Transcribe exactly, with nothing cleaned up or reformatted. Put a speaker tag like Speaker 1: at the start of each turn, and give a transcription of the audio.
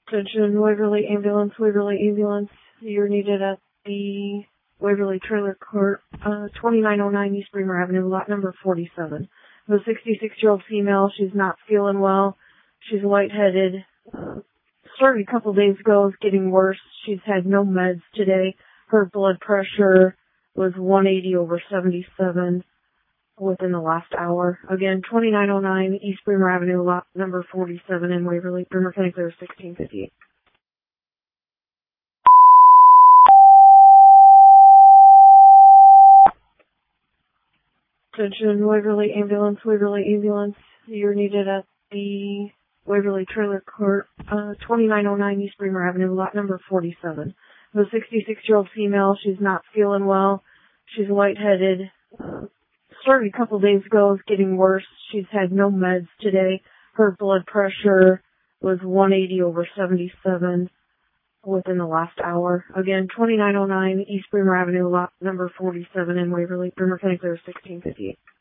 Speaker 1: Attention, Waverly Ambulance, Waverly Ambulance. You're needed at the Waverly Trailer Court, uh, twenty-nine oh nine East Bremer Avenue, lot number forty-seven. The sixty-six-year-old female, she's not feeling well. She's lightheaded. Uh, started a couple days ago, is getting worse. She's had no meds today. Her blood pressure was one eighty over seventy-seven within the last hour. Again, twenty-nine oh nine East Bremer Avenue, lot number forty-seven in Waverly. Bremer County Clear sixteen fifty-eight. Attention, Waverly Ambulance, Waverly Ambulance. You're needed at the Waverly Trailer Court, uh, twenty-nine oh nine East Bremer Avenue, lot number forty-seven. The sixty-six-year-old female, she's not feeling well. She's lightheaded. Uh, started a couple days ago, is getting worse. She's had no meds today. Her blood pressure was one eighty over seventy-seven within the last hour. Again, twenty-nine oh nine East Bremer Avenue, lot number forty-seven in Waverly. Bremer County Clear sixteen fifty-eight.